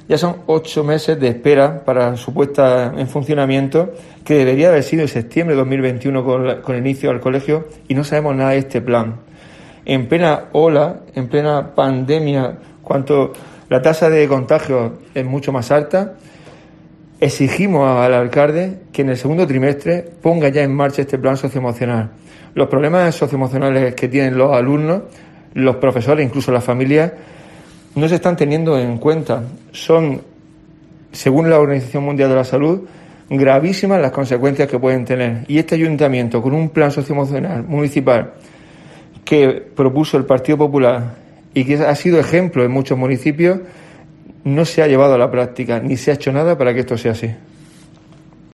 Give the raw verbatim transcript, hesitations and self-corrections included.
Ya son ocho meses de espera para su puesta en funcionamiento, que debería haber sido en septiembre de dos mil veintiuno con, la, con el inicio al colegio, y no sabemos nada de este plan. En plena ola, en plena pandemia, cuanto la tasa de contagio es mucho más alta, exigimos al alcalde que en el segundo trimestre ponga ya en marcha este plan socioemocional. Los problemas socioemocionales que tienen los alumnos, los profesores, incluso las familias, no se están teniendo en cuenta. Son, según la Organización Mundial de la Salud, gravísimas las consecuencias que pueden tener. Y este ayuntamiento, con un plan socioemocional municipal que propuso el Partido Popular y que ha sido ejemplo en muchos municipios, no se ha llevado a la práctica ni se ha hecho nada para que esto sea así.